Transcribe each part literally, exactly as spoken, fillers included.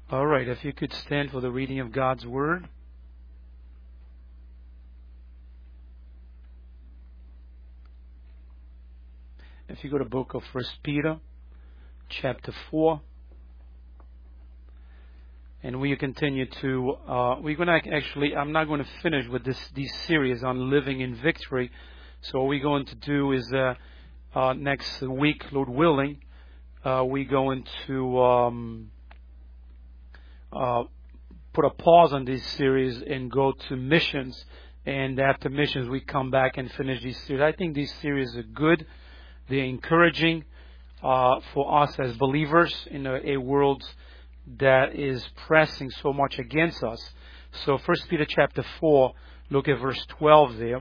All right, if you could stand for the reading of God's Word. If you go to the book of First Peter, chapter four, and we continue to, uh, we're going to actually, I'm not going to finish with this these series on living in victory. So what we're going to do is uh, uh, next week, Lord willing, uh, we're going to um, uh, put a pause on this series and go to missions. And after missions, we come back and finish this series. I think these series are good. They're encouraging uh, for us as believers in a, a world that is pressing so much against us. So First Peter chapter four, look at verse twelve there.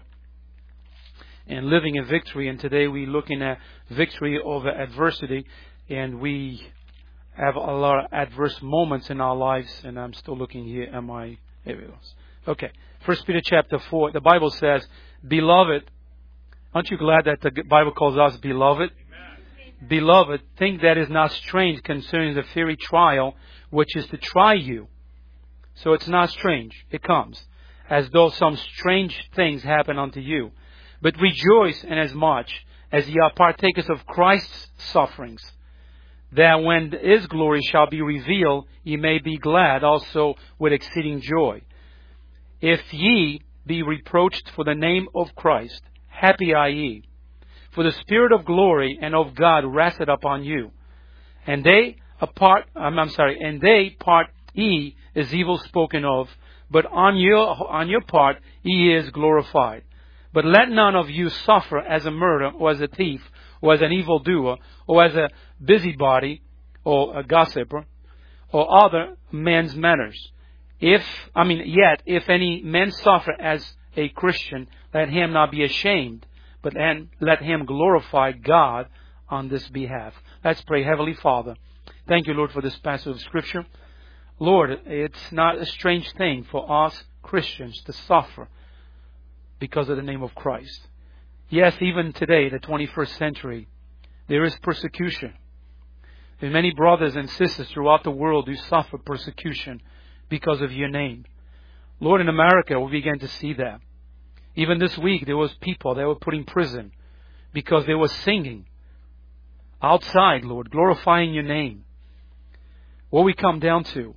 And living in victory. And today we're looking at victory over adversity. And we have a lot of adverse moments in our lives. And I'm still looking here at my... Here it goes. Okay. First Peter chapter four. The Bible says, Beloved... Aren't you glad that the Bible calls us beloved? Amen. Beloved, think that is not strange concerning the fiery trial, which is to try you. So it's not strange. It comes as though some strange things happen unto you. But rejoice inasmuch as ye are partakers of Christ's sufferings, that when His glory shall be revealed, ye may be glad also with exceeding joy. If ye be reproached for the name of Christ, happy are ye, for the Spirit of glory and of God rested upon you. And they apart, I'm, I'm sorry, and they part ye is evil spoken of, but on your on your part he is glorified. But let none of you suffer as a murderer, or as a thief, or as an evildoer, or as a busybody, or a gossiper, or other men's manners. If I mean, yet if any man suffer as a Christian, let him not be ashamed, but then let him glorify God on this behalf. Let's pray. Heavenly Father, thank you, Lord, for this passage of Scripture. Lord, it's not a strange thing for us Christians to suffer because of the name of Christ. Yes, even today, the twenty-first century, there is persecution. There are many brothers and sisters throughout the world who suffer persecution because of your name. Lord, in America, we began to see that. Even this week, there was people that were put in prison because they were singing outside, Lord, glorifying your name. What we come down to,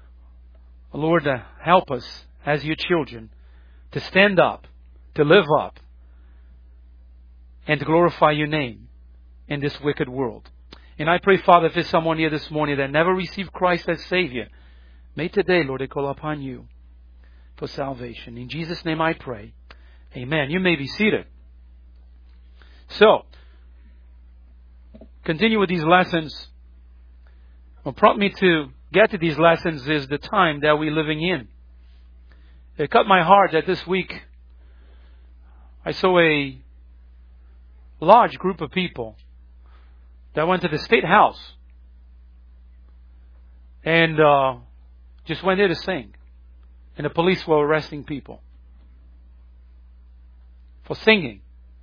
Lord, uh, help us as your children to stand up, to live up, and to glorify your name in this wicked world. And I pray, Father, if there's someone here this morning that never received Christ as Savior, may today, Lord, they call upon you for salvation. In Jesus' name I pray. Amen. You may be seated. So, continue with these lessons. What prompted me to get to these lessons is the time that we're living in. It cut my heart that this week I saw a large group of people that went to the State House and uh, just went there to sing. And the police were arresting people for singing.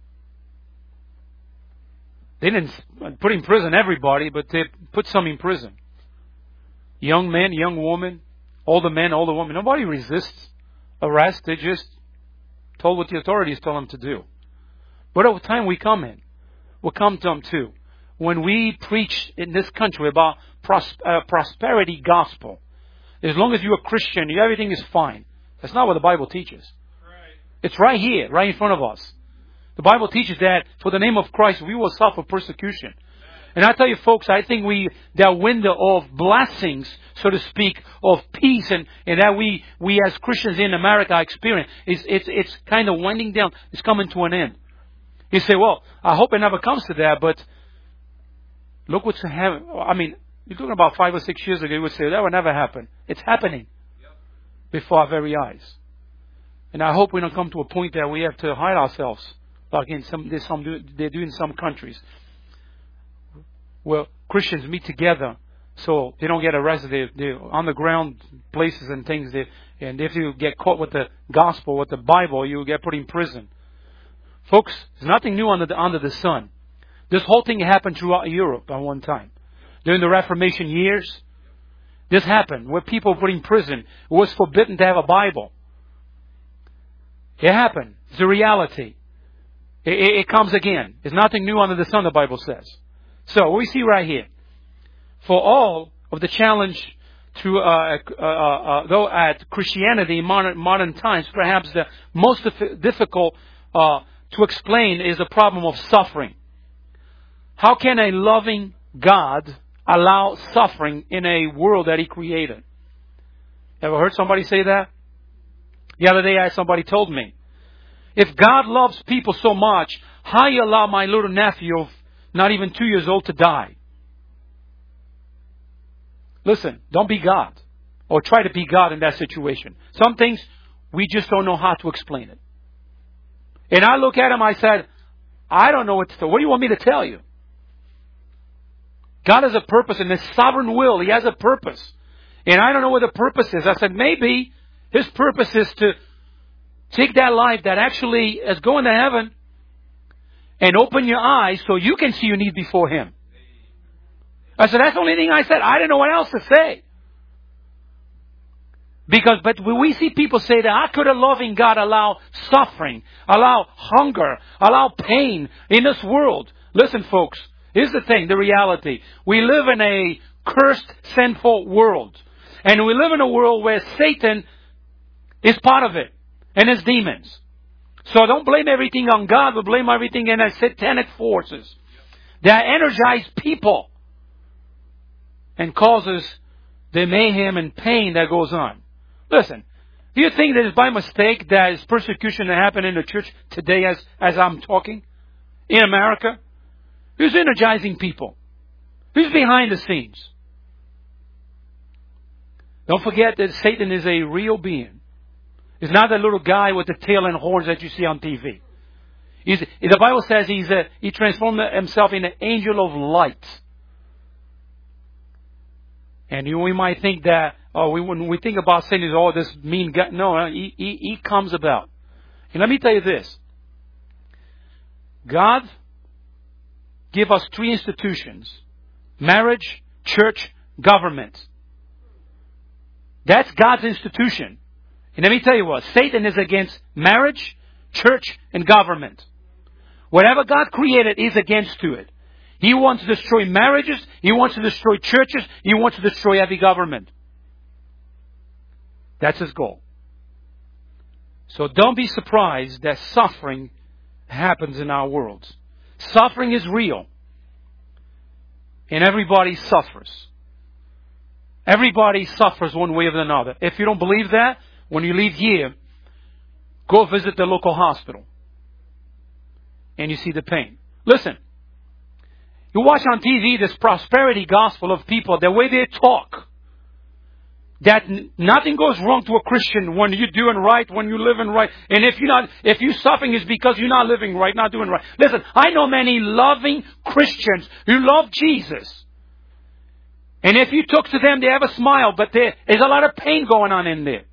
They didn't put in prison everybody, but they put some in prison. Young men, young women, older men, older women. Nobody resists arrest. They just told what the authorities told them to do. What a time we come in. We'll come to them too. When we preach in this country about pros- uh, prosperity gospel, as long as you're a Christian, everything is fine. That's not what the Bible teaches. Right. It's right here, right in front of us. The Bible teaches that for the name of Christ, we will suffer persecution. And I tell you, folks, I think we that window of blessings, so to speak, of peace, and, and that we we as Christians in America experience, is it's it's kind of winding down. It's coming to an end. You say, well, I hope it never comes to that, but look what's happening. I mean, you're talking about five or six years ago, you would say that would never happen. It's happening yep. before our very eyes. And I hope we don't come to a point that we have to hide ourselves, like in some there's some they do in some countries. Well, Christians meet together so they don't get arrested. They, they're on the ground places and things. They, and if you get caught with the gospel, with the Bible, you will get put in prison. Folks, there's nothing new under the, under the sun. This whole thing happened throughout Europe at one time. During the Reformation years, This happened where people were put in prison. It was forbidden to have a Bible. It happened. It's a reality. It, it, it comes again. There's nothing new under the sun, the Bible says. So, what we see right here. For all of the challenge to, uh, uh, uh, though at Christianity in modern, modern times, perhaps the most difficult uh, to explain is the problem of suffering. How can a loving God allow suffering in a world that He created? Ever heard somebody say that? The other day, I somebody told me, if God loves people so much, how you allow my little nephew of not even two years old to die? Listen, don't be God. Or try to be God in that situation. Some things, we just don't know how to explain it. And I look at him, I said, I don't know what to tell. What do you want me to tell you? God has a purpose in His sovereign will. He has a purpose. And I don't know what the purpose is. I said, maybe His purpose is to take that life that actually is going to heaven and open your eyes so you can see your need before Him. I said, that's the only thing I said. I didn't know what else to say. Because, but when we see people say that, how could a loving God allow suffering, allow hunger, allow pain in this world? Listen, folks, here's the thing, the reality. We live in a cursed, sinful world. And we live in a world where Satan is part of it. And his demons. So don't blame everything on God, but blame everything in the satanic forces that energize people and causes the mayhem and pain that goes on. Listen, do you think that it's by mistake that is persecution that happened in the church today as, as I'm talking? In America? Who's energizing people? Who's behind the scenes? Don't forget that Satan is a real being. He's not that little guy with the tail and horns that you see on T V. He's, the Bible says he's a, he transformed himself in an angel of light. And you, we might think that, oh, we, when we think about Satan, is oh, this mean guy. No, he, he, he comes about. And let me tell you this. God gave us three institutions. Marriage, church, government. That's God's institution. And let me tell you what, Satan is against marriage, church, and government. Whatever God created is against to it. He wants to destroy marriages. He wants to destroy churches. He wants to destroy every government. That's his goal. So don't be surprised that suffering happens in our world. Suffering is real. And everybody suffers. Everybody suffers one way or another. If you don't believe that, when you leave here, go visit the local hospital. And you see the pain. Listen. You watch on T V this prosperity gospel of people, the way they talk. That n- nothing goes wrong to a Christian when you're doing right, when you're living right. And if you're not, if you're suffering, it's because you're not living right, not doing right. Listen, I know many loving Christians who love Jesus. And if you talk to them, they have a smile, but there is a lot of pain going on in there.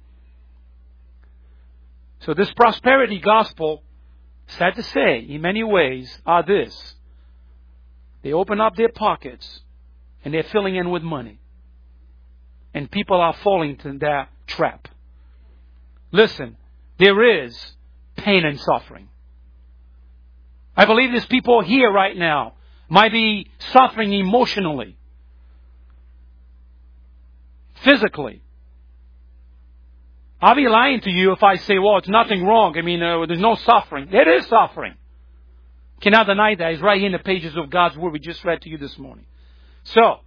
So this prosperity gospel, sad to say, in many ways, are this. They open up their pockets and they're filling in with money. And people are falling into that trap. Listen, there is pain and suffering. I believe there's people here right now might be suffering emotionally, physically. I'll be lying to you if I say, well, it's nothing wrong. I mean, uh, there's no suffering. There is suffering. Cannot deny that. It's right here in the pages of God's Word we just read to you this morning. So,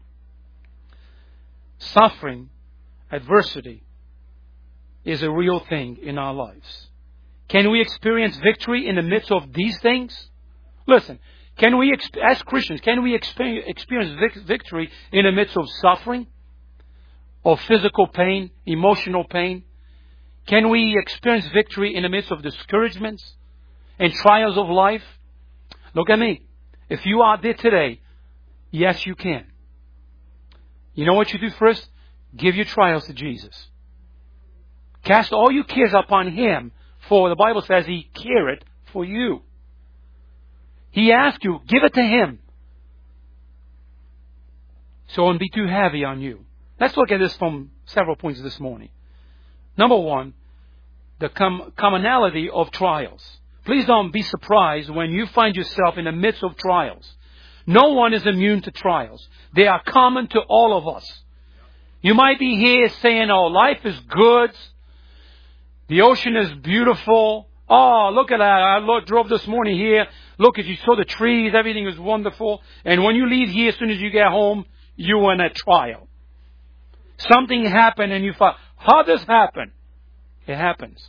suffering, adversity, is a real thing in our lives. Can we experience victory in the midst of these things? Listen, can we, as Christians, can we experience victory in the midst of suffering, of physical pain, emotional pain? Can we experience victory in the midst of discouragements and trials of life? Look at me. If you are there today, yes, you can. You know what you do first? Give your trials to Jesus. Cast all your cares upon Him, for the Bible says He careth for you. He asked you, give it to Him. So it won't be too heavy on you. Let's look at this from several points this morning. Number one, the com- commonality of trials. Please don't be surprised when you find yourself in the midst of trials. No one is immune to trials. They are common to all of us. You might be here saying, oh, life is good. The ocean is beautiful. Oh, look at that. I drove this morning here. Look, if you saw the trees, everything is wonderful. And when you leave here, as soon as you get home, you're in a trial. Something happened and you thought, how does this happen? It happens.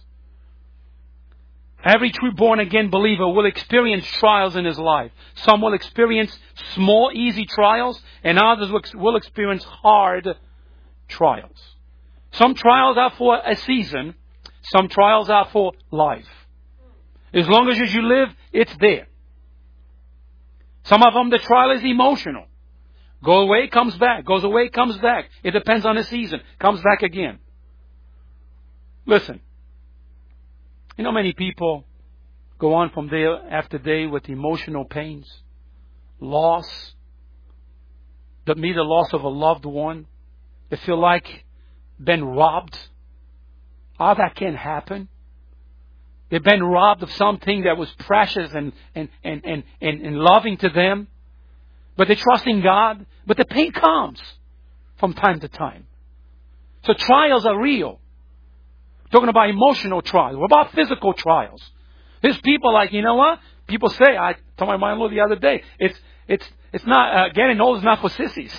Every true born-again believer will experience trials in his life. Some will experience small, easy trials, and others will experience hard trials. Some trials are for a season. Some trials are for life. As long as you live, it's there. Some of them, the trial is emotional. Go away, comes back. Goes away, comes back. It depends on the season. Comes back again. Listen. You know, many people go on from day after day with emotional pains, loss, that mean the loss of a loved one. They feel like been robbed. How that can happen? They've been robbed of something that was precious and, and, and, and, and, and loving to them. But they trust in God. But the pain comes from time to time. So trials are real. Talking about emotional trials. What about physical trials? There's people like, you know what? People say, I told my mom the other day, it's it's it's not, uh, getting old is not for sissies.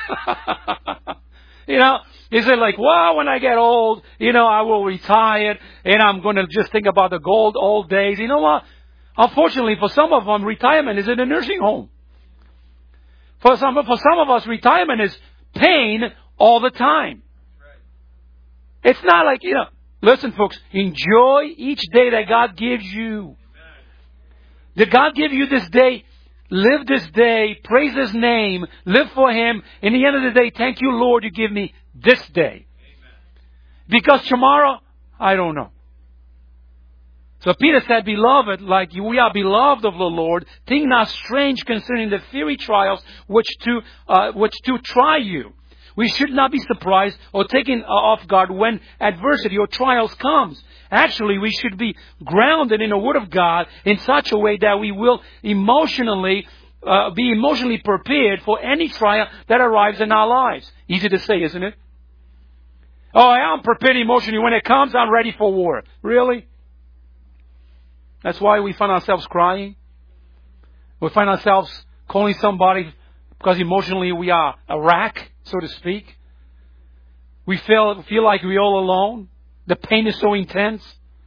You know, they say like, well, when I get old, you know, I will retire and I'm going to just think about the gold old days. You know what? Unfortunately, for some of them, retirement is in a nursing home. For some, for some of us, retirement is pain all the time. It's not like, you know, listen, folks, enjoy each day that God gives you. Did God give you this day? Live this day. Praise His name. Live for Him. In the end of the day, thank you, Lord, you give me this day. Because tomorrow, I don't know. So Peter said, beloved, like we are beloved of the Lord, think not strange concerning the fiery trials which to, uh, which to try you. We should not be surprised or taken off guard when adversity or trials comes. Actually, we should be grounded in the Word of God in such a way that we will emotionally uh, be emotionally prepared for any trial that arrives in our lives. Easy to say, isn't it? Oh, I'm prepared emotionally. When it comes, I'm ready for war. Really? That's why we find ourselves crying. We find ourselves calling somebody because emotionally we are a wreck, so to speak. We feel feel like we're all alone. The pain is so intense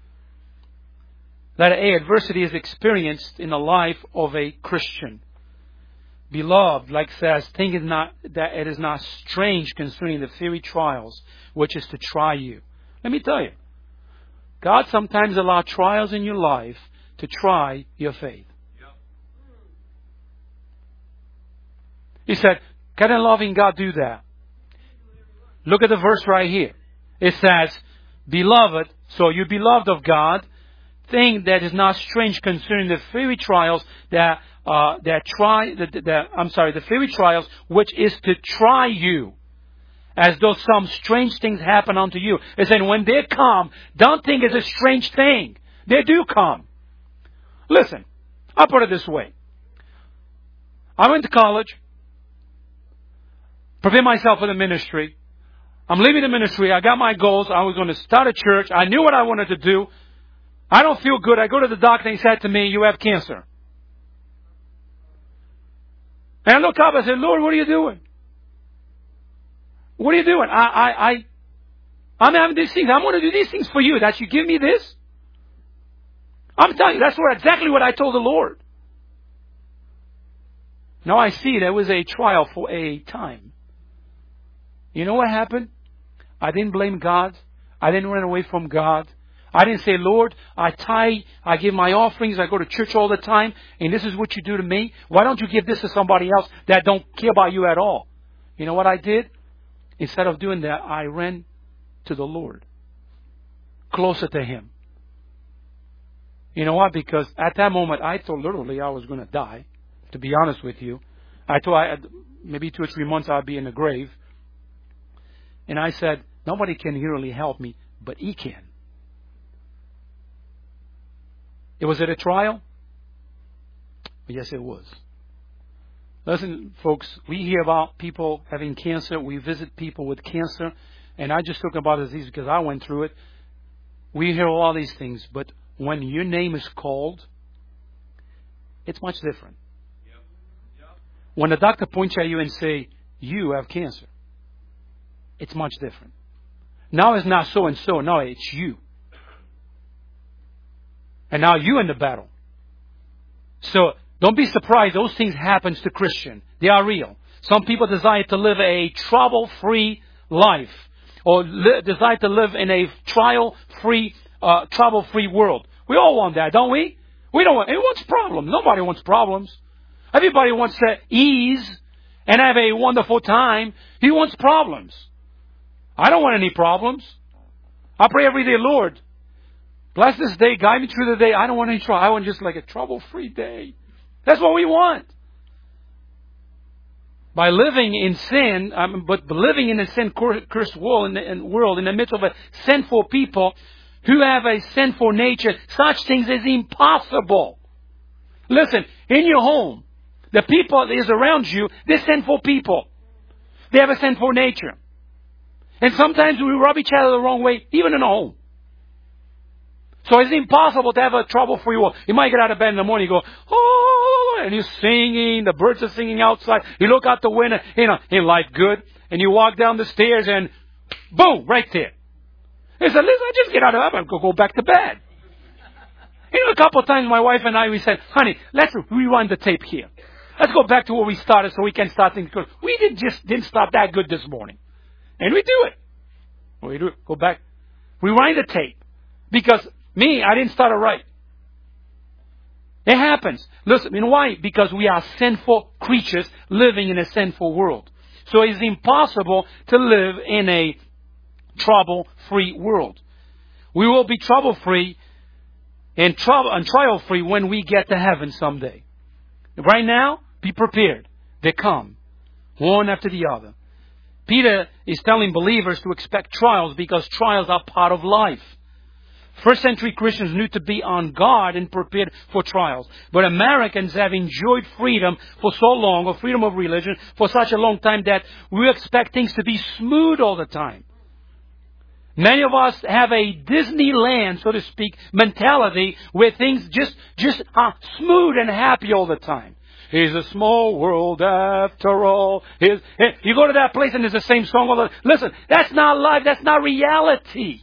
that a adversity is experienced in the life of a Christian. Beloved, like says, think it not that it is not strange concerning the fiery trials, which is to try you. Let me tell you, God sometimes allows trials in your life to try your faith. He said, can a loving God do that? Look at the verse right here. It says, beloved, so you beloved of God, think that is not strange concerning the fiery trials that uh, that try. That, that I'm sorry, the fiery trials, which is to try you, as though some strange things happen unto you. It said, when they come, don't think it's a strange thing. They do come. Listen, I'll put it this way. I went to college, prepared myself for the ministry. I'm leaving the ministry. I got my goals. I was going to start a church. I knew what I wanted to do. I don't feel good. I go to the doctor and he said to me, you have cancer. And I looked up and I said, Lord, what are you doing? What are you doing? I, I, I, I'm having these things. I'm going to do these things for you. That you give me this? I'm telling you, that's what, exactly what I told the Lord. Now I see there was a trial for a time. You know what happened? I didn't blame God. I didn't run away from God. I didn't say, Lord, I tithe, I give my offerings, I go to church all the time, and this is what you do to me. Why don't you give this to somebody else that don't care about you at all? You know what I did? Instead of doing that, I ran to the Lord, closer to Him. You know what? Because at that moment, I thought literally I was going to die, to be honest with you. I thought I had, maybe two or three months I'd be in the grave. And I said, nobody can really help me, but He can. Was it a trial? Yes, it was. Listen, folks, we hear about people having cancer. We visit people with cancer. And I just talk about disease because I went through it. We hear all these things. But when your name is called, it's much different. Yep. Yep. When the doctor points at you and say, you have cancer, it's much different. Now it's not so and so. No, it's you. And now you're in the battle. So don't be surprised. Those things happen to Christians. They are real. Some people desire to live a trouble-free life, or li- desire to live in a trial-free, uh, trouble-free world. We all want that, don't we? We don't want. Who wants problems? Nobody wants problems. Everybody wants to ease and have a wonderful time. Who wants problems? I don't want any problems. I pray every day, Lord, bless this day, guide me through the day. I don't want any trouble. I want just like a trouble-free day. That's what we want. By living in sin, um, but living in a sin-cursed world, in the in world, in the midst of a sinful people who have a sinful nature, such things is impossible. Listen, in your home, the people that is around you, they're sinful people. They have a sinful nature. And sometimes we rub each other the wrong way, even in the home. So it's impossible to have a trouble-free world. You might get out of bed in the morning, you go, oh, and you're singing, the birds are singing outside. You look out the window, you know, in life good, and you walk down the stairs and boom, right there. He said, listen, I just get out of bed and go, go back to bed. You know, a couple of times my wife and I, we said, honey, let's rewind the tape here. Let's go back to where we started so we can start things good. We didn't just didn't start that good this morning. And we do it. We do it. Go back. Rewind the tape. Because me, I didn't start it right. It happens. Listen, you know why? Because we are sinful creatures living in a sinful world. So it's impossible to live in a trouble-free world. We will be trouble-free and, trouble, and trial-free when we get to heaven someday. Right now, be prepared. They come, one after the other. Peter is telling believers to expect trials because trials are part of life. First century Christians knew to be on guard and prepared for trials. But Americans have enjoyed freedom for so long, or freedom of religion, for such a long time that we expect things to be smooth all the time. Many of us have a Disneyland, so to speak, mentality where things just, just are smooth and happy all the time. It's a small world after all. Here's, you go to that place and there's the same song all the time. Listen, that's not life. That's not reality.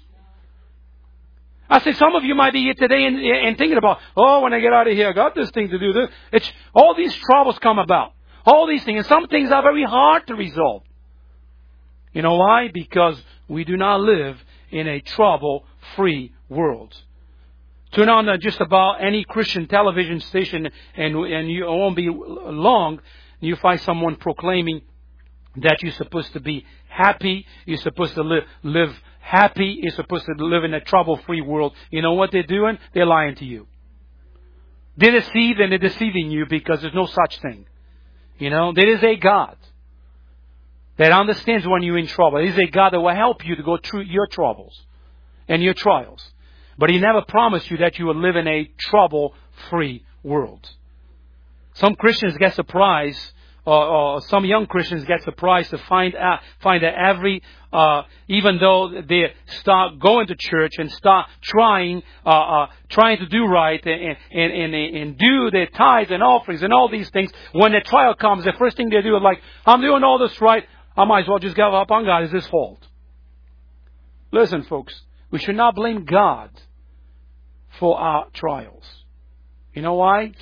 I say some of you might be here today and, and thinking about, oh, when I get out of here, I got this thing to do. This. It's, all these troubles come about. All these things. And some things are very hard to resolve. You know why? Because we do not live in a trouble-free world. Turn on uh, just about any Christian television station and, and you won't be long, you find someone proclaiming that you're supposed to be happy, you're supposed to live, live happy, you're supposed to live in a trouble-free world. You know what they're doing? They're lying to you. They deceive and they're deceiving you because there's no such thing. You know, there is a God that understands when you're in trouble. There is a God that will help you to go through your troubles and your trials. But He never promised you that you will live in a trouble-free world. Some Christians get surprised, or, or some young Christians get surprised to find out, find that every, uh, even though they start going to church and start trying, uh, uh, trying to do right and, and, and, and do their tithes and offerings and all these things, when the trial comes, the first thing they do is like, I'm doing all this right, I might as well just give up on God. It's His fault. Listen, folks, we should not blame God for our trials. You know why?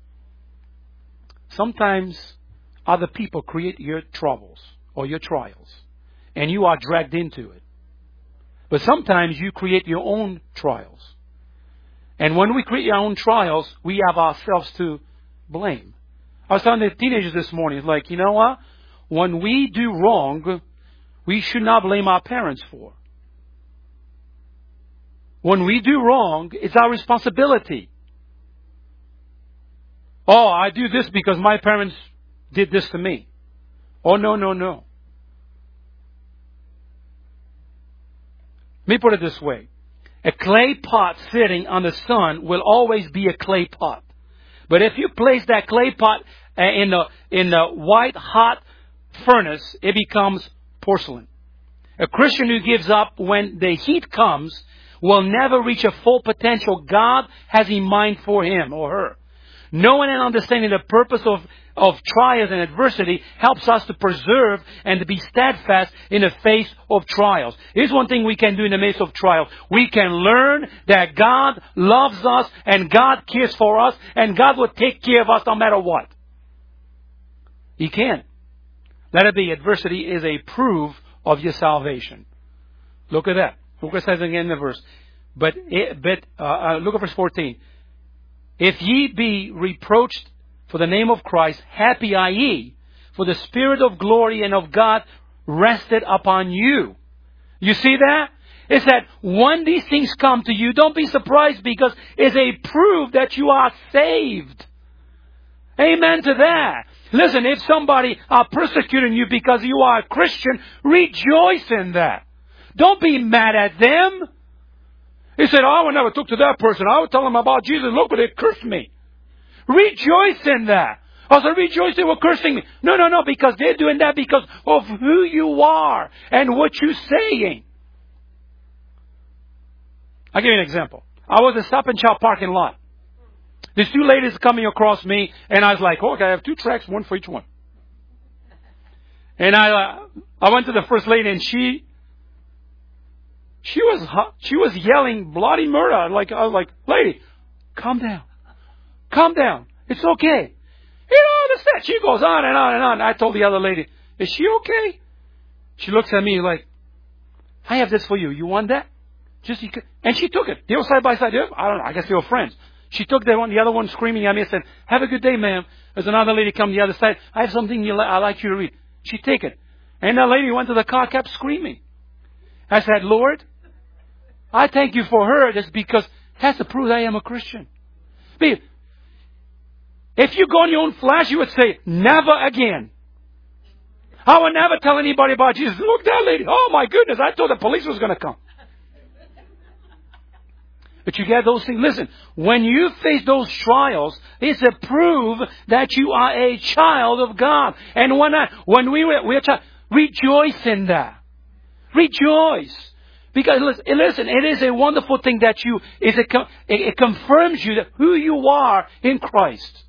Sometimes other people create your troubles or your trials, and you are dragged into it. But sometimes you create your own trials. And when we create our own trials, we have ourselves to blame. I was telling the teenagers this morning, it's like, you know what? When we do wrong, we should not blame our parents for. When we do wrong, it's our responsibility. Oh, I do this because my parents did this to me. Oh, no, no, no. me put it this way. A clay pot sitting on the sun will always be a clay pot. But if you place that clay pot in the, in the white hot furnace, it becomes porcelain. A Christian who gives up when the heat comes will never reach a full potential God has in mind for him or her. Knowing and understanding the purpose of, of trials and adversity helps us to preserve and to be steadfast in the face of trials. Here's one thing we can do in the midst of trials. We can learn that God loves us and God cares for us and God will take care of us no matter what. He can. Let it be adversity is a proof of your salvation. Look at that. Look what it says again in the verse. But, it, but uh, uh, look at verse fourteen. If ye be reproached for the name of Christ, happy are ye, for the Spirit of glory and of God rested upon you. You see that? It's that when these things come to you, don't be surprised because it's a proof that you are saved. Amen to that. Listen, if somebody are persecuting you because you are a Christian, rejoice in that. Don't be mad at them. He said, oh, I would never talk to that person. I would tell them about Jesus. Look what they cursed me. Rejoice in that. I said, rejoice they were cursing me. No, no, no, because they're doing that because of who you are and what you're saying. I'll give you an example. I was at Stop and Shop parking lot. These two ladies coming across me, and I was like, okay, I have two tracks, one for each one. And I uh, I went to the first lady, and she she was she was yelling bloody murder. Like I was like, lady, calm down, calm down. It's okay. You know, understand? She goes on and on and on. I told the other lady, is she okay? She looks at me like, I have this for you. You want that? Just and she took it. They were side by side. I don't know. I guess they were friends. She took that one, the other one screaming at me and said, have a good day, ma'am. There's another lady come the other side. I have something you li- I'd like you to read. She take it. And that lady went to the car, kept screaming. I said, Lord, I thank you for her just because that's the proof I am a Christian. If you go on your own flesh, you would say, never again. I would never tell anybody about Jesus. Look, that lady. Oh, my goodness. I thought the police was going to come. But you get those things. Listen, when you face those trials, it's a proof that you are a child of God. And when I, when we were, we are child, rejoice in that. Rejoice. Because listen, listen, it is a wonderful thing that you, is a, it confirms you that who you are in Christ.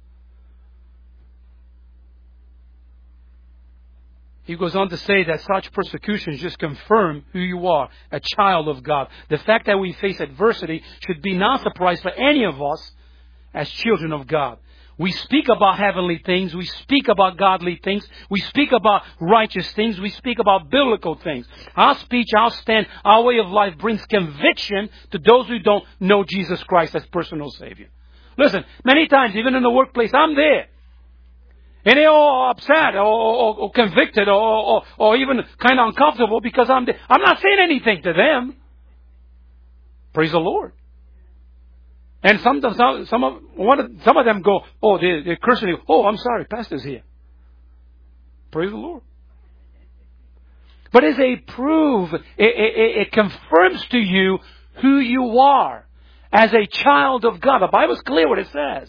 He goes on to say that such persecutions just confirm who you are, a child of God. The fact that we face adversity should be not a surprise for any of us as children of God. We speak about heavenly things. We speak about godly things. We speak about righteous things. We speak about biblical things. Our speech, our stand, our way of life brings conviction to those who don't know Jesus Christ as personal Savior. Listen, many times, even in the workplace, I'm there. And they're all upset or, or, or convicted or, or, or even kind of uncomfortable because I'm there. I'm not saying anything to them. Praise the Lord. And some, some, some, of, one of, some of them go, oh, they're, they're cursing. Oh, I'm sorry, Pastor's here. Praise the Lord. But it's a proof. It, it, it confirms to you who you are as a child of God. The Bible's clear what it says.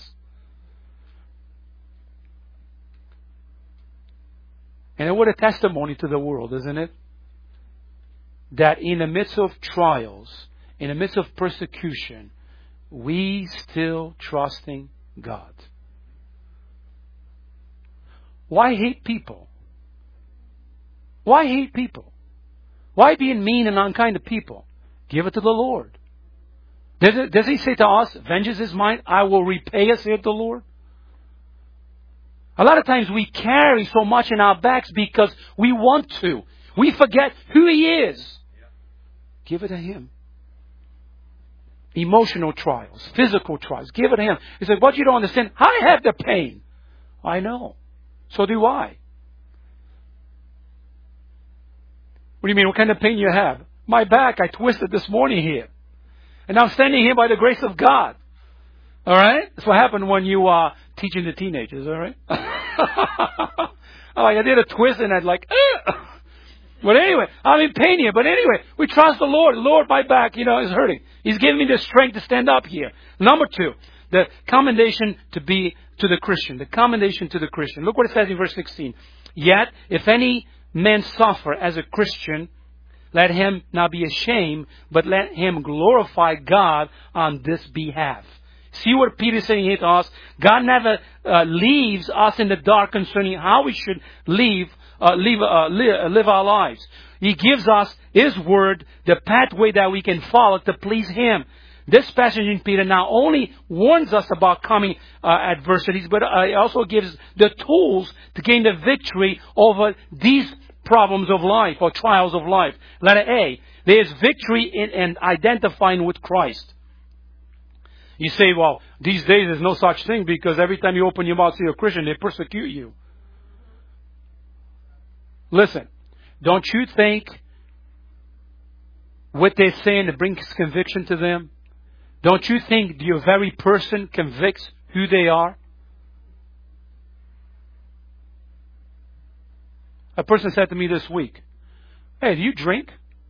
And what a testimony to the world, isn't it? That in the midst of trials, in the midst of persecution, we still trusting God. Why hate people? Why hate people? Why being mean and unkind to people? Give it to the Lord. Does, it, does He say to us, vengeance is mine, I will repay us, saith the Lord? A lot of times we carry so much in our backs because we want to. We forget who He is. Yeah. Give it to Him. Emotional trials, physical trials, give it to Him. He said, what you don't understand, I have the pain. I know. So do I. What do you mean, what kind of pain you have? My back, I twisted this morning here. And I'm standing here by the grace of God. All right? That's what happened when you are uh, teaching the teenagers, all right? Like I did a twist and I'd like, Ugh! But anyway, I'm in pain here. But anyway, we trust the Lord. Lord, my back, you know, is hurting. He's giving me the strength to stand up here. Number two, the commendation to be to the Christian. The commendation to the Christian. Look what it says in verse sixteen. Yet, if any man suffer as a Christian, let him not be ashamed, but let him glorify God on this behalf. See what Peter is saying here to us? God never uh, leaves us in the dark concerning how we should live, uh, live, uh, live, live our lives. He gives us His Word, the pathway that we can follow to please Him. This passage in Peter not only warns us about coming uh, adversities, but uh, it also gives the tools to gain the victory over these problems of life or trials of life. Letter A, there is victory in, in identifying with Christ. You say, well, these days there's no such thing because every time you open your mouth to say you're a Christian, they persecute you. Listen, don't you think what they're saying that brings conviction to them? Don't you think your very person convicts who they are? A person said to me this week, hey, do you drink?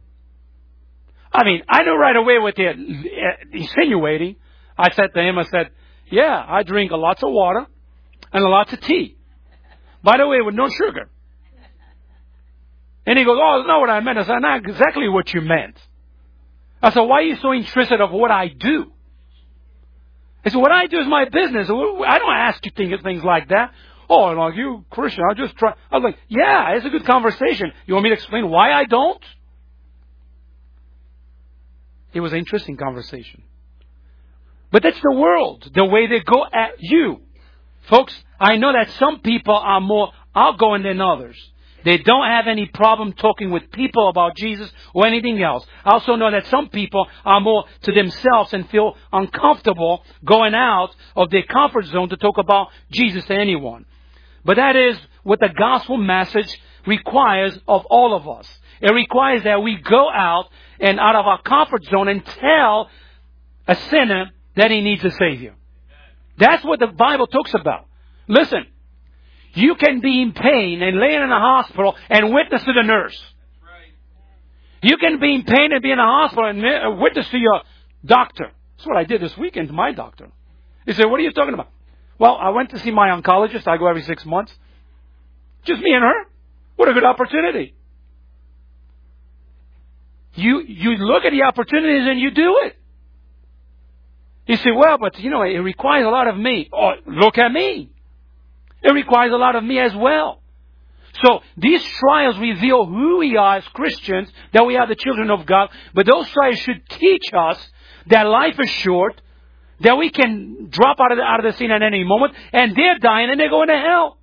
I mean, I knew right away what they're insinuating. I said to him, I said, yeah, I drink a lots of water and a lots of tea. By the way, with no sugar. And he goes, oh, that's not what I meant. I said, not exactly what you meant. I said, why are you so interested of what I do? He said, what I do is my business. I don't ask you things like that. Oh, like you, Christian, I just try. I was like, yeah, it's a good conversation. You want me to explain why I don't? It was an interesting conversation. But that's the world, the way they go at you. Folks, I know that some people are more outgoing than others. They don't have any problem talking with people about Jesus or anything else. I also know that some people are more to themselves and feel uncomfortable going out of their comfort zone to talk about Jesus to anyone. But that is what the gospel message requires of all of us. It requires that we go out and out of our comfort zone and tell a sinner that he needs a Savior. That's what the Bible talks about. Listen, you can be in pain and laying in a hospital and witness to the nurse. You can be in pain and be in a hospital and witness to your doctor. That's what I did this weekend to my doctor. He said, what are you talking about? Well, I went to see my oncologist. I go every six months. Just me and her. What a good opportunity. You, you look at the opportunities and you do it. You say, well, but, you know, it requires a lot of me. Oh, look at me. It requires a lot of me as well. So, these trials reveal who we are as Christians, that we are the children of God. But those trials should teach us that life is short, that we can drop out of the, out of the scene at any moment, and they're dying and they're going to hell.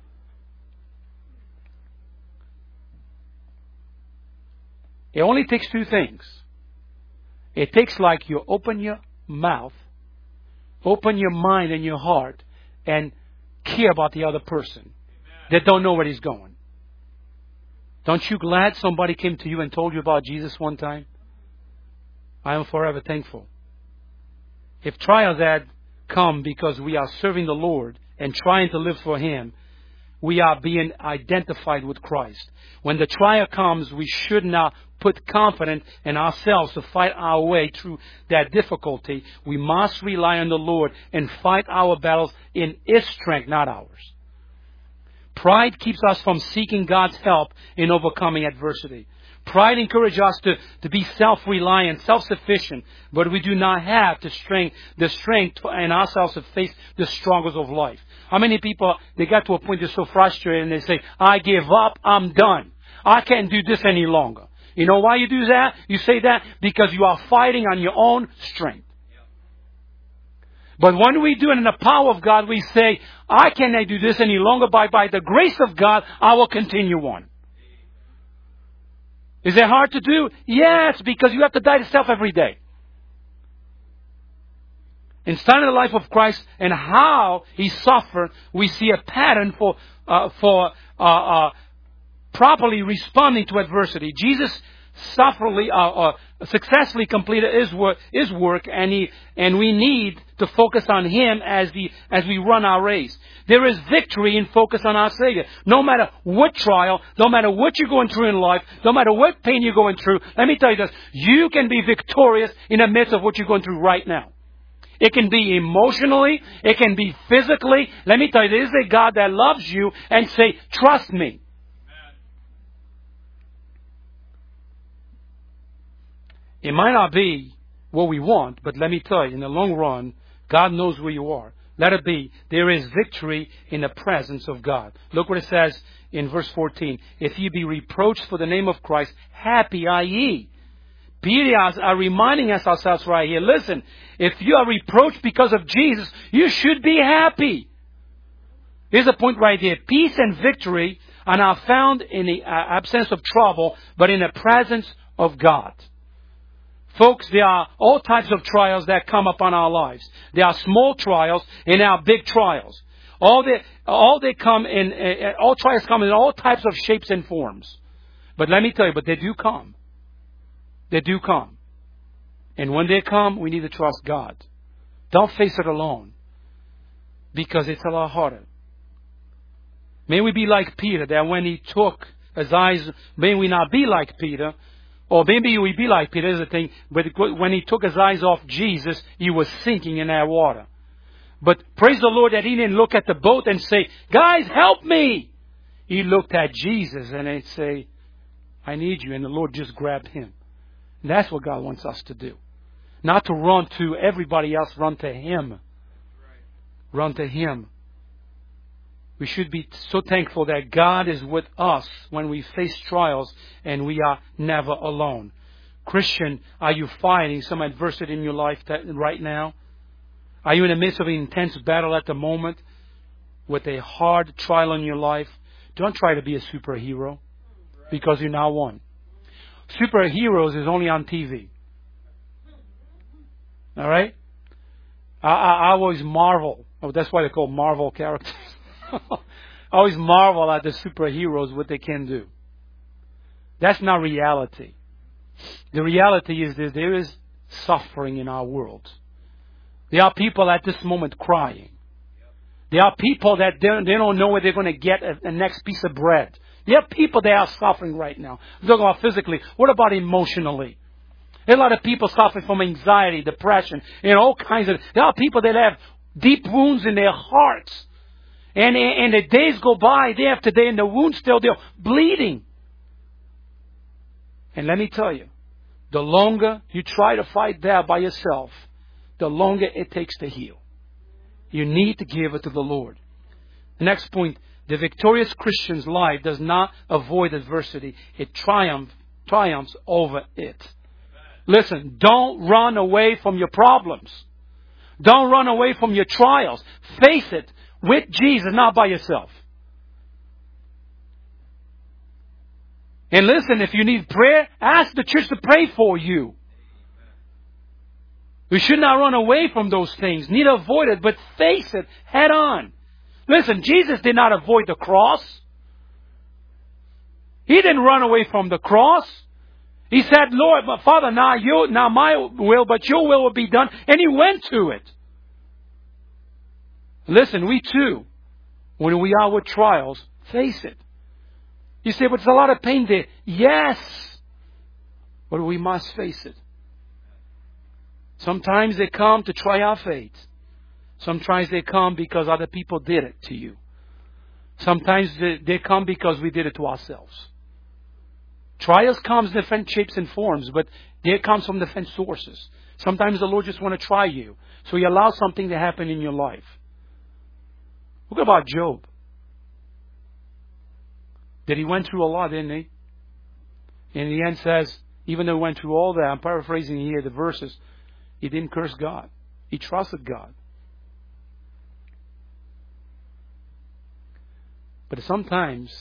It only takes two things. It takes like you open your mouth, open your mind and your heart, and care about the other person that don't know where he's going. Don't you glad somebody came to you and told you about Jesus one time? I am forever thankful. If trials had come because we are serving the Lord and trying to live for Him, we are being identified with Christ. When the trial comes, we should not put confidence in ourselves to fight our way through that difficulty. We must rely on the Lord and fight our battles in His strength, not ours. Pride keeps us from seeking God's help in overcoming adversity. Pride encourages us to, to be self-reliant, self-sufficient, but we do not have the strength, the strength in ourselves to face the struggles of life. How many people, they got to a point they're so frustrated and they say, I give up, I'm done. I can't do this any longer. You know why you do that? You say that because you are fighting on your own strength. But when we do it in the power of God, we say, I cannot do this any longer, but by the grace of God, I will continue on. Is it hard to do? Yes, because you have to die to self every day. In studying the life of Christ and how He suffered, we see a pattern for uh, for uh, uh, properly responding to adversity. Jesus sufferingly, uh, uh, successfully completed His work, His work, and He and we need to focus on Him as the as we run our race. There is victory in focus on our Savior. No matter what trial, no matter what you're going through in life, no matter what pain you're going through, let me tell you this: you can be victorious in the midst of what you're going through right now. It can be emotionally, it can be physically. Let me tell you, there is a God that loves you and say, "Trust me." It might not be what we want, but let me tell you, in the long run, God knows where you are. Let it be. There is victory in the presence of God. Look what it says in verse fourteen. If ye be reproached for the name of Christ, happy are ye. Peter are reminding us ourselves right here. Listen, if you are reproached because of Jesus, you should be happy. Here's a point right here. Peace and victory are not found in the absence of trouble, but in the presence of God. Folks, there are all types of trials that come upon our lives. There are small trials and there are big trials. All they, all they come in, uh, all trials come in all types of shapes and forms. But let me tell you, but they do come. They do come. And when they come, we need to trust God. Don't face it alone. Because it's a lot harder. May we be like Peter, that when he took his eyes, may we not be like Peter, or maybe we be like Peter, is the thing, but when he took his eyes off Jesus, he was sinking in that water. But praise the Lord that he didn't look at the boat and say, "Guys, help me." He looked at Jesus and he'd say, "I need you." And the Lord just grabbed him. And that's what God wants us to do. Not to run to everybody else, run to Him. Run to Him. We should be so thankful that God is with us when we face trials and we are never alone. Christian, are you fighting some adversity in your life right now? Are you in the midst of an intense battle at the moment with a hard trial in your life? Don't try to be a superhero because you're not one. Superheroes is only on T V. All right? I, I, I always marvel. Oh, that's why they're called Marvel characters. I always marvel at the superheroes, what they can do. That's not reality. The reality is that there is suffering in our world. There are people at this moment crying. There are people that they don't, they don't know where they're going to get the next piece of bread. There are people that are suffering right now. I'm talking about physically. What about emotionally? There are a lot of people suffering from anxiety, depression, and all kinds of... There are people that have deep wounds in their hearts. And, and the days go by, day after day, and the wounds still, they're bleeding. And let me tell you, the longer you try to fight that by yourself, the longer it takes to heal. You need to give it to the Lord. The next point, the victorious Christian's life does not avoid adversity. It triumph, triumphs over it. Listen, don't run away from your problems. Don't run away from your trials. Face it with Jesus, not by yourself. And listen, if you need prayer, ask the church to pray for you. We should not run away from those things. Need to avoid it, but face it head on. Listen, Jesus did not avoid the cross. He didn't run away from the cross. He said, "Lord, my Father, now you, now my will, but your will will be done." And He went to it. Listen, we too, when we are with trials, face it. You say, "But there's a lot of pain there." Yes. But we must face it. Sometimes they come to try our faith. Sometimes they come because other people did it to you. Sometimes they, they come because we did it to ourselves. Trials comes in different shapes and forms, but they come from different sources. Sometimes the Lord just want to try you. So He allows something to happen in your life. Look about Job. That he went through a lot, didn't he? In the end says, even though he went through all that, I'm paraphrasing here the verses, he didn't curse God. He trusted God. But sometimes,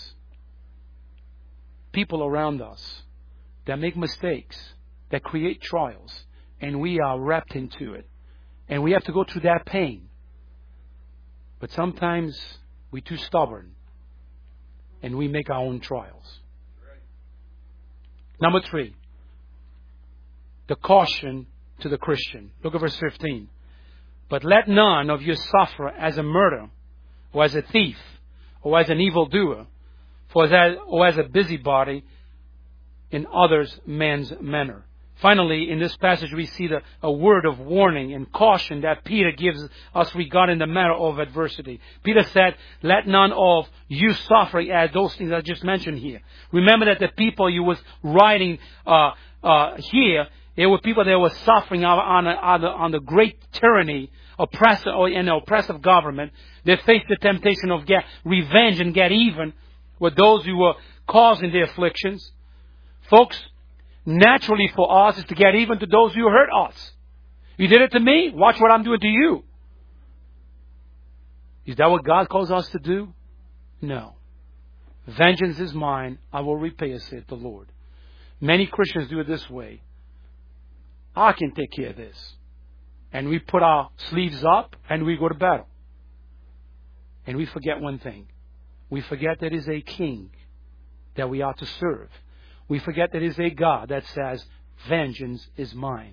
people around us that make mistakes, that create trials, and we are wrapped into it. And we have to go through that pain. But sometimes we're too stubborn. And we make our own trials. Number three. the caution to the Christian. Look at verse fifteen. But let none of you suffer as a murderer, or as a thief, or as an evildoer, for as, or as a busybody in others' men's manner. Finally, in this passage, we see the, a word of warning and caution that Peter gives us regarding the matter of adversity. Peter said, let none of you suffer as those things I just mentioned here. Remember that the people he was writing uh, uh, here, they were people that were suffering on, on, on the great tyranny, oppressive, or an oppressive government. They faced the temptation of get revenge and get even with those who were causing the afflictions. Folks, naturally for us is to get even to those who hurt us. You did it to me, watch what I'm doing to you. Is that what God calls us to do? No. Vengeance is mine, I will repay, saith the Lord. Many Christians do it this way. I can take care of this. And we put our sleeves up and we go to battle. And we forget one thing. We forget that is a king that we are to serve. We forget that is a God that says, vengeance is mine.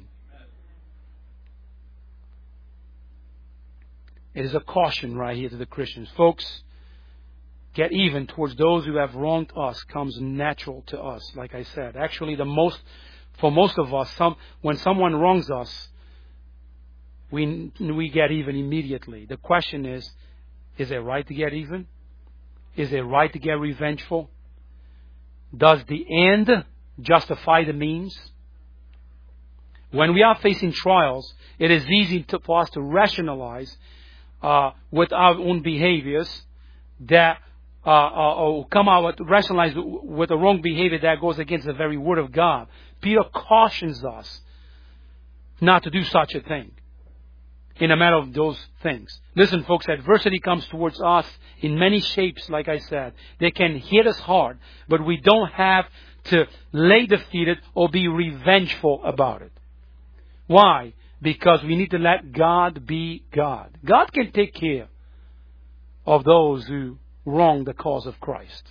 It is a caution right here to the Christians. Folks, get even towards those who have wronged us comes natural to us, like I said. Actually, the most, for most of us, some, when someone wrongs us, we, we get even immediately. The question is, is it right to get even? Is it right to get revengeful? Does the end justify the means? When we are facing trials, it is easy to, for us to rationalize uh, with our own behaviors that uh, uh, or come out with rationalize with the wrong behavior that goes against the very word of God. Peter cautions us not to do such a thing in a matter of those things. Listen, folks, adversity comes towards us in many shapes, like I said. They can hit us hard, but we don't have to lay defeated or be revengeful about it. Why? Because we need to let God be God. God can take care of those who wrong the cause of Christ.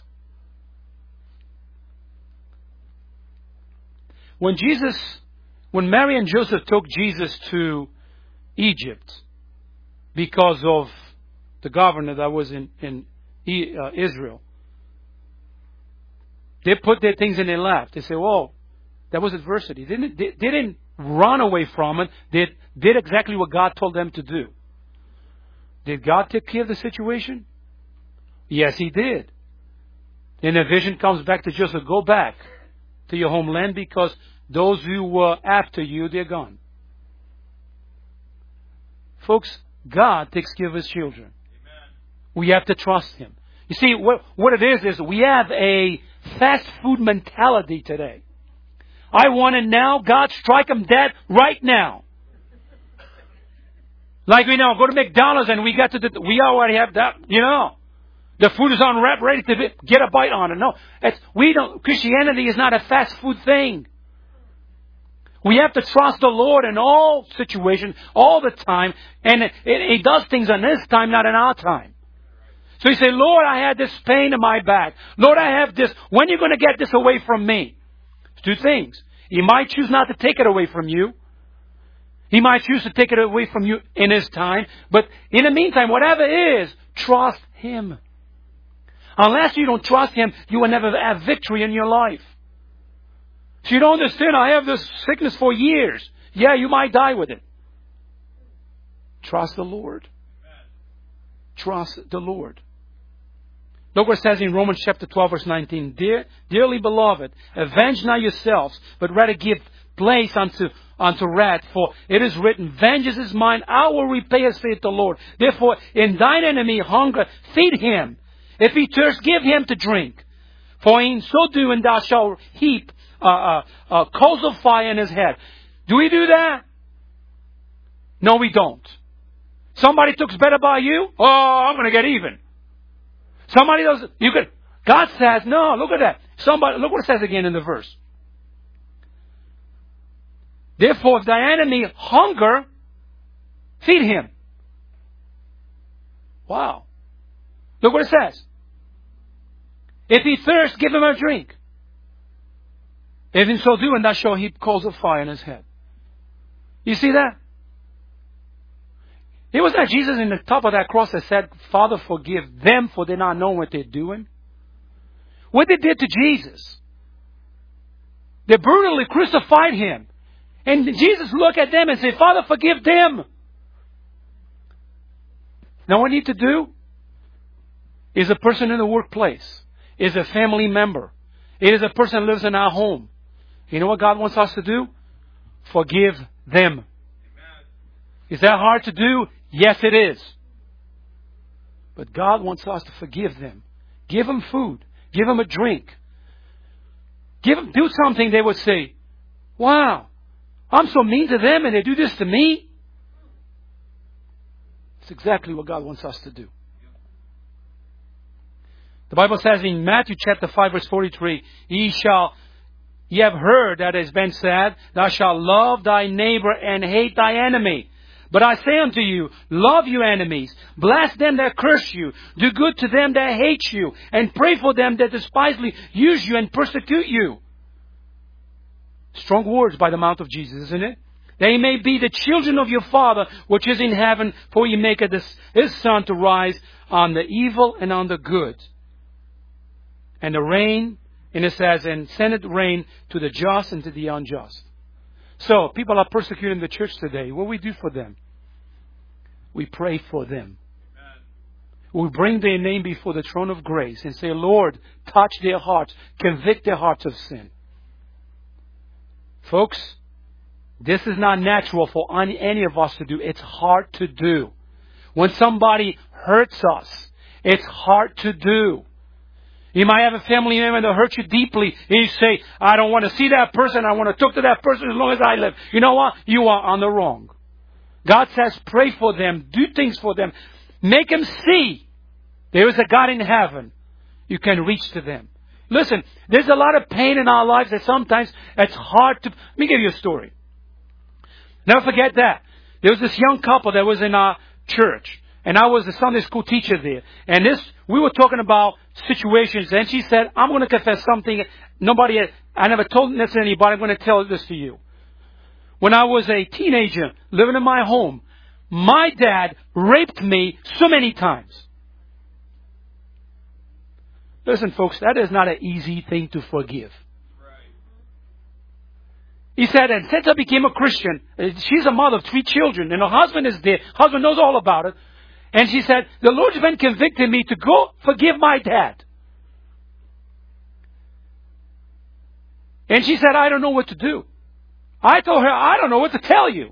When Jesus, when Mary and Joseph took Jesus to Egypt, because of the governor that was in, in uh, Israel, they put their things in their lap. They say, "Well, that was adversity." They didn't, they didn't run away from it. They did exactly what God told them to do. Did God take care of the situation? Yes, He did. And the vision comes back to Joseph, go back to your homeland because those who were after you, they're gone. Folks, God takes care of His children. Amen. We have to trust Him. You see, what, what it is, is we have a fast food mentality today. I want it now. God, strike them dead right now. Like we know, go to McDonald's and we got to, the, we already have that, you know. The food is on wrap, ready to be, get a bite on it. No, it's, we don't, Christianity is not a fast food thing. We have to trust the Lord in all situations, all the time. And it, it, He does things in His time, not in our time. So you say, Lord, I had this pain in my back. Lord, I have this. When are you going to get this away from me? Two things. He might choose not to take it away from you. He might choose to take it away from you in His time. But in the meantime, whatever it is, trust Him. Unless you don't trust Him, you will never have victory in your life. So you don't understand, I have this sickness for years. Yeah, you might die with it. Trust the Lord. Trust the Lord. Look what it says in Romans chapter twelve, verse nineteen. Dear, dearly beloved, avenge not yourselves, but rather give place unto, unto wrath. For it is written, vengeance is mine, I will repay, saith the Lord. Therefore, in thine enemy hunger, feed him. If he thirst, give him to drink. For in so doing thou shalt heap uh, uh, uh, coals of fire in his head. Do we do that? No, we don't. Somebody talks better about you? Oh, I'm going to get even. Somebody does. You could. God says, no, look at that. Somebody, look what it says again in the verse. Therefore, if thy enemy hunger, feed him. Wow. Look what it says. If he thirst, give him a drink. If in so doing, thou shalt heap coals of fire in his head. You see that? It was not Jesus in the top of that cross that said, Father, forgive them for they not know what they're doing. What they did to Jesus. They brutally crucified Him. And Jesus looked at them and said, Father, forgive them. Now what we need to do is a person in the workplace, is a family member, it is a person who lives in our home. You know what God wants us to do? Forgive them. Amen. Is that hard to do? Yes, it is. But God wants us to forgive them. Give them food. Give them a drink. Give them, do something they would say, wow, I'm so mean to them and they do this to me. It's exactly what God wants us to do. The Bible says in Matthew chapter five verse forty-three, Ye shall, ye have heard that it has been said, Thou shalt love thy neighbor and hate thy enemy. But I say unto you, love your enemies, bless them that curse you, do good to them that hate you, and pray for them that despisefully use you and persecute you. Strong words by the mouth of Jesus, isn't it? They may be the children of your Father which is in heaven, for He maketh His sun to rise on the evil and on the good. And the rain, and it says, and sendeth rain to the just and to the unjust. So, people are persecuting the church today. What do we do for them? We pray for them. Amen. We bring their name before the throne of grace and say, Lord, touch their hearts, convict their hearts of sin. Folks, this is not natural for any of us to do. It's hard to do. When somebody hurts us, it's hard to do. You might have a family member that hurts you deeply. And you say, I don't want to see that person. I want to talk to that person as long as I live. You know what? You are on the wrong. God says, pray for them. Do things for them. Make them see there is a God in heaven. You can reach to them. Listen, there's a lot of pain in our lives that sometimes it's hard to... Let me give you a story. Never forget that. There was this young couple that was in our church. And I was a Sunday school teacher there. And this, we were talking about situations. And she said, I'm going to confess something. Nobody, I never told this to anybody. I'm going to tell this to you. When I was a teenager living in my home, my dad raped me so many times. Listen, folks, that is not an easy thing to forgive. He said, and since I became a Christian, she's a mother of three children, and her husband is there. Husband knows all about it. And she said, the Lord's been convicting me to go forgive my dad. And she said, I don't know what to do. I told her, I don't know what to tell you.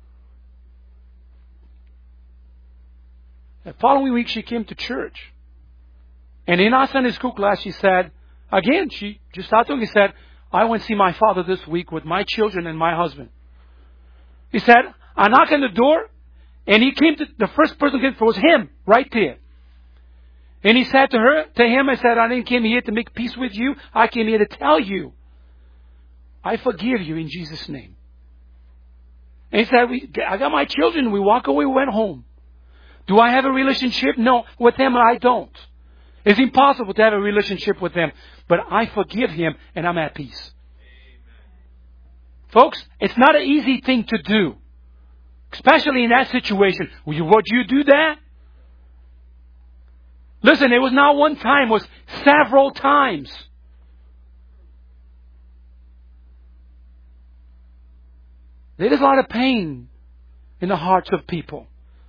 The following week, she came to church. And in our Sunday school class, she said, again, she just started talking. She said, I went to see my father this week with my children and my husband. He said, I knocked on the door, and he came to, the first person who came was him, right there. And he said to her, to him, I said, I didn't come here to make peace with you. I came here to tell you, I forgive you in Jesus' name. And he said, we, I got my children. We walk away, we went home. Do I have a relationship? No, with them I don't. It's impossible to have a relationship with them. But I forgive him and I'm at peace. Amen. Folks, it's not an easy thing to do. Especially in that situation. Would you do that? Listen, it was not one time. It was several times. There is a lot of pain in the hearts of people.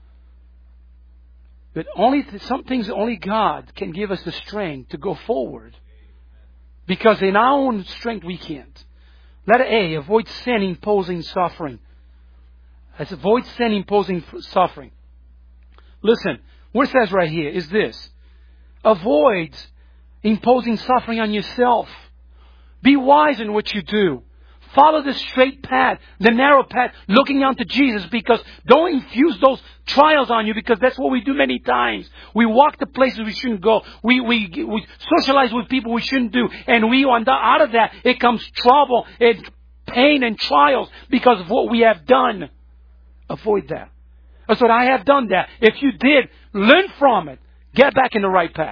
But only some things only God can give us the strength to go forward. Because in our own strength we can't. Letter A, avoid sin imposing suffering. Let's avoid sin imposing suffering. Listen, what it says right here is this. Avoid imposing suffering on yourself. Be wise in what you do. Follow the straight path, the narrow path, looking unto Jesus, because don't infuse those trials on you, because that's what we do many times. We walk to places we shouldn't go. We, we, we socialize with people we shouldn't do. And we, out of that, it comes trouble and pain and trials because of what we have done. Avoid that. That's what I have done that. If you did, learn from it. Get back in the right path.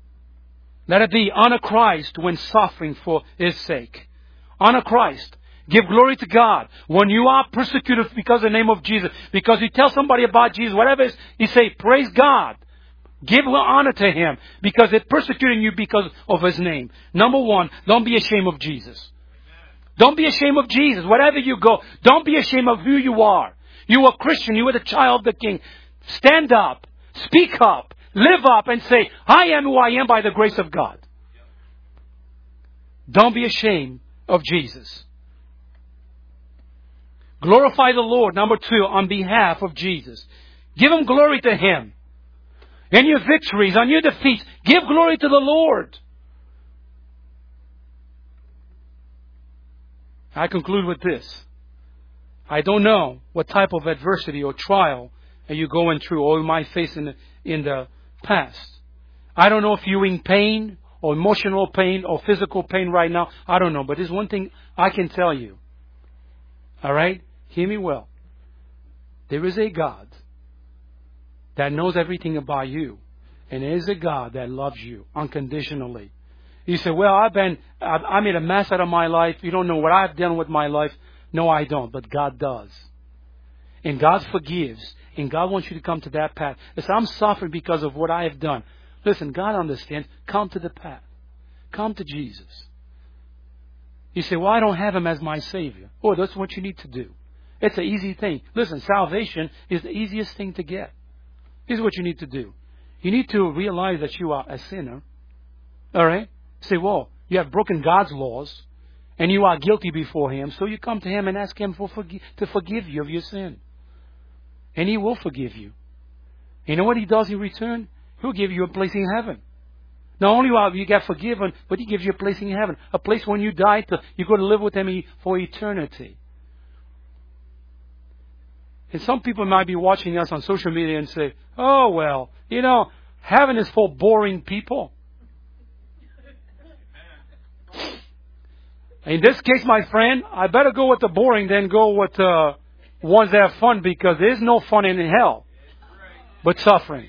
Let it be honor Christ when suffering for His sake. Honor Christ. Give glory to God. When you are persecuted because of the name of Jesus, because you tell somebody about Jesus, whatever it is, you say, praise God. Give honor to Him because they're persecuting you because of His name. Number one, don't be ashamed of Jesus. Don't be ashamed of Jesus. Wherever you go, don't be ashamed of who you are. You are a Christian. You are the child of the King. Stand up. Speak up. Live up and say, I am who I am by the grace of God. Don't be ashamed of Jesus. Glorify the Lord, number two, on behalf of Jesus. Give Him glory to Him. In your victories, on your defeats, give glory to the Lord. I conclude with this. I don't know what type of adversity or trial are you going through or you might face in the, in the past. I don't know if you're in pain or emotional pain or physical pain right now. I don't know. But there's one thing I can tell you. All right? Hear me well. There is a God that knows everything about you. And there is a God that loves you unconditionally. You say, well, I've been, I, I made a mess out of my life. You don't know what I've done with my life. No, I don't. But God does. And God forgives. And God wants you to come to that path. Listen, I'm suffering because of what I have done. Listen, God understands. Come to the path. Come to Jesus. You say, well, I don't have Him as my Savior. Oh, that's what you need to do. It's an easy thing. Listen, salvation is the easiest thing to get. Here's what you need to do. You need to realize that you are a sinner. All right? Say, well, you have broken God's laws. And you are guilty before Him. So you come to Him and ask Him for forgi- to forgive you of your sin. And He will forgive you. You know what He does in return? He'll give you a place in heaven. Not only will you get forgiven, but He gives you a place in heaven. A place when you die, to, you're going to live with Him for eternity. And some people might be watching us on social media and say, oh, well, you know, heaven is for boring people. In this case, my friend, I better go with the boring than go with the ones that have fun, because there is no fun in hell but suffering.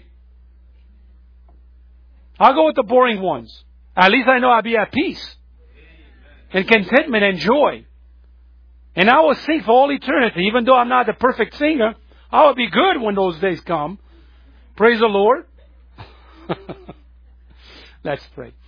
I'll go with the boring ones. At least I know I'll be at peace and contentment and joy. And I will sing for all eternity. Even though I'm not the perfect singer, I will be good when those days come. Praise the Lord. Let's pray.